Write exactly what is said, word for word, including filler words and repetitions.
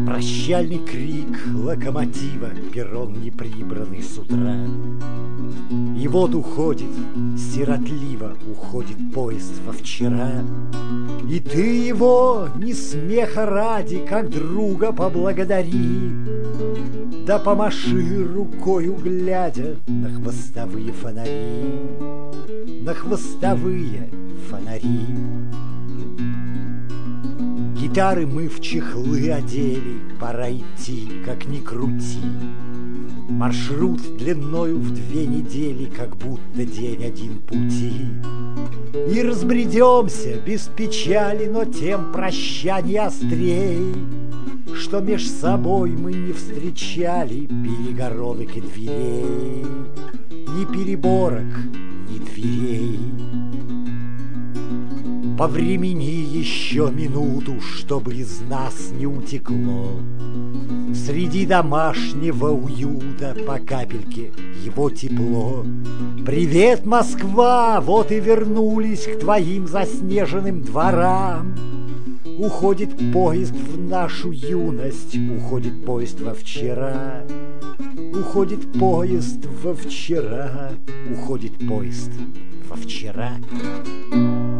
Прощальный крик локомотива, перрон не прибранный с утра. И вот уходит, сиротливо уходит поезд во вчера. И ты его не смеха ради, как друга поблагодари, да помаши рукою, глядя на хвостовые фонари, на хвостовые фонари. Гитары мы в чехлы одели, пора идти, как ни крути. Маршрут длиною в две недели, как будто день один пути. И разбредемся без печали, но тем прощанье острей, что меж собой мы не встречали перегородок и дверей, ни переборок, ни дверей. Повремени еще минуту, чтобы из нас не утекло среди домашнего уюта по капельке его тепло. Привет, Москва, вот и вернулись к твоим заснеженным дворам. Уходит поезд в нашу юность, уходит поезд во вчера. Уходит поезд во вчера, уходит поезд во вчера.